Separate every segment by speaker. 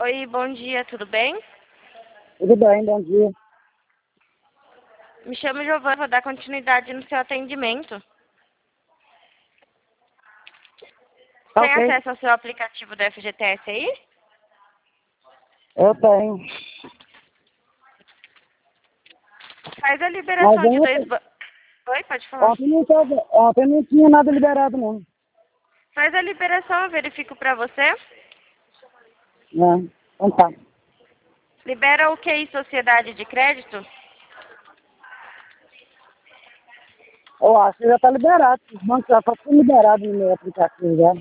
Speaker 1: Oi, bom dia, tudo bem?
Speaker 2: Tudo bem, bom dia.
Speaker 1: Me chamo Giovana, vou dar continuidade no seu atendimento.
Speaker 2: Tá
Speaker 1: Tem
Speaker 2: ok,
Speaker 1: acesso ao seu aplicativo do FGTS aí?
Speaker 2: eu tenho.
Speaker 1: Faz a
Speaker 2: Mas
Speaker 1: liberação de
Speaker 2: ontem,
Speaker 1: Oi, pode falar.
Speaker 2: ontem não tinha nada liberado, não.
Speaker 1: Faz a liberação, eu verifico pra você.
Speaker 2: Não, então tá.
Speaker 1: Libera o QI Sociedade de Crédito?
Speaker 2: Eu acho que já tá liberado. Os bancos já estão tudo liberado no meu aplicativo já.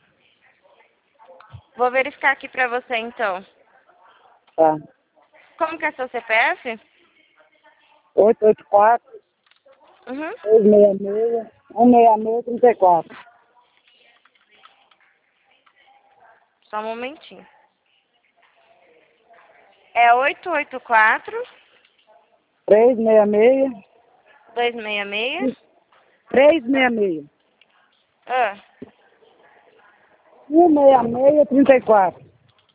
Speaker 1: Vou verificar aqui pra você então.
Speaker 2: Tá.
Speaker 1: Como que é seu CPF?
Speaker 2: 884
Speaker 1: Uhum.
Speaker 2: 666 16634.
Speaker 1: Só um momentinho. É 884
Speaker 2: 366
Speaker 1: 266.
Speaker 2: 366
Speaker 1: Ah,
Speaker 2: 16634.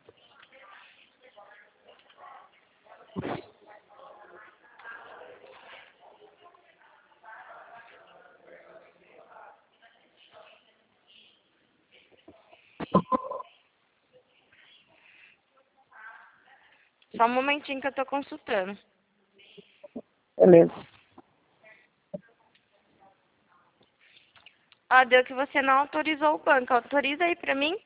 Speaker 1: só um momentinho que eu tô consultando.
Speaker 2: Beleza.
Speaker 1: Ó, deu que você não autorizou o banco. Autoriza aí pra mim?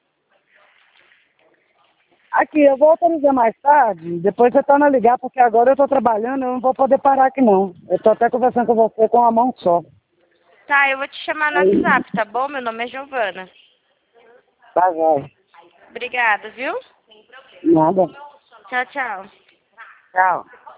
Speaker 2: Aqui, eu vou autorizar mais tarde, depois você torna a ligar, porque agora eu tô trabalhando, eu não vou poder parar aqui não. Eu tô até conversando com você com a mão só.
Speaker 1: Tá, eu vou te chamar no
Speaker 2: Aí,
Speaker 1: WhatsApp, tá bom? Meu nome é Giovana.
Speaker 2: tá, vai.
Speaker 1: Obrigada, viu?
Speaker 2: Nada.
Speaker 1: Tchau, tchau.
Speaker 2: Tchau.